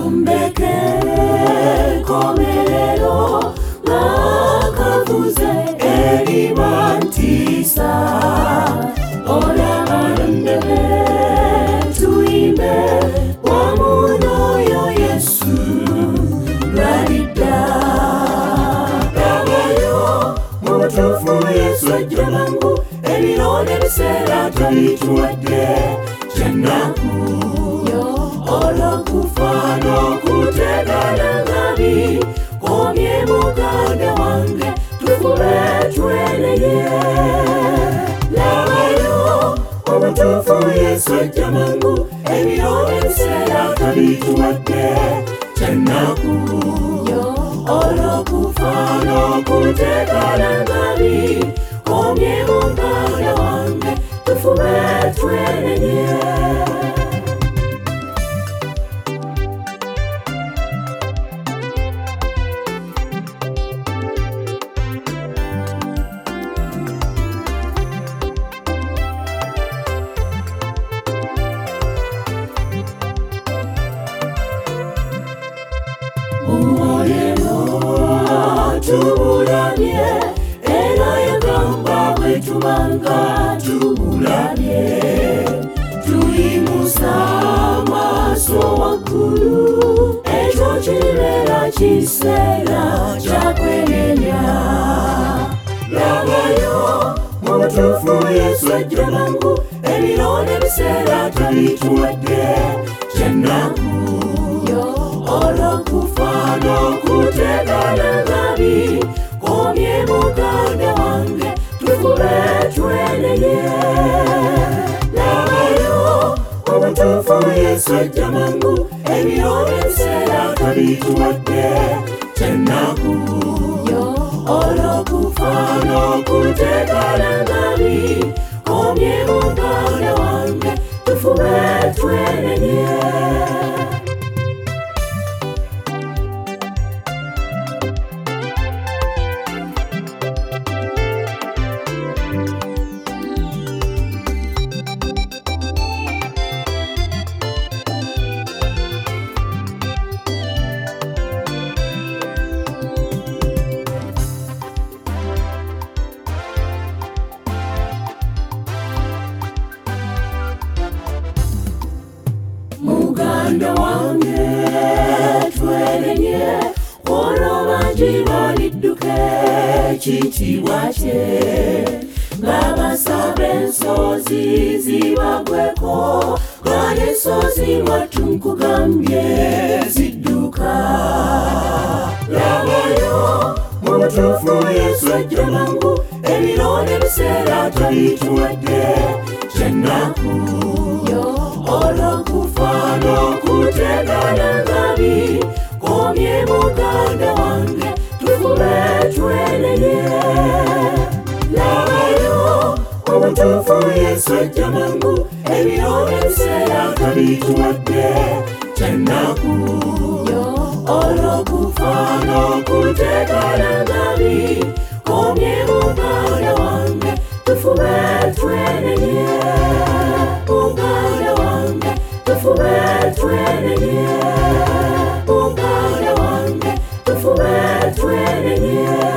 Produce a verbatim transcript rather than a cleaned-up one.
tumbeke komerero nakavuze erimantisa olabarondebe tuimbe wamunoyo Yesu radida abayo mutufu Yesu ajamangu ebirone bisera tabituwadde janaku olokufano kutegana ngabi komye muganda wange tufube tweneye labayo omutufu Yesu ajamangu ebirone bisera tabituwadde janaku olokufano kutegana ngabi komye muganda wange tufube tweneye tubulabye era yagamba bwe tubanga tubulabye tuyimusa amaaso waggulu ekyo kibeera kiseera kyakwenenya labayo mu butuufu Yesu ajja mangu ebirone biseera tabituwadde janaku olokufa n'okutegana ngabi komye muganda wange tufube tweneye labayo obutuufu Yesu ajja mangu ebirone biseera tabituwadde janaku olokufa n'okutegana ngabi komye muganda wange tufube tweneye muganda wange twenenye ono bangi balidduke ekitiibwa kye babasaba ensozi zibagweko nga n'ensozi mwattu nkugambye zidduka labayo mu butuufu Yesu ajja mangu ebirone biseera tabituwadde janaku olokufa n'okutegana ngabi komye muganda wange tufube tweneye labayo obutuufu Yesu ajja mangu ebirone biseera tabituwadde janaku olokufa n'okutegana ngabi komye muganda wange tufube tweneye muganda wange tufube tweneye muganda wange tufube tweneye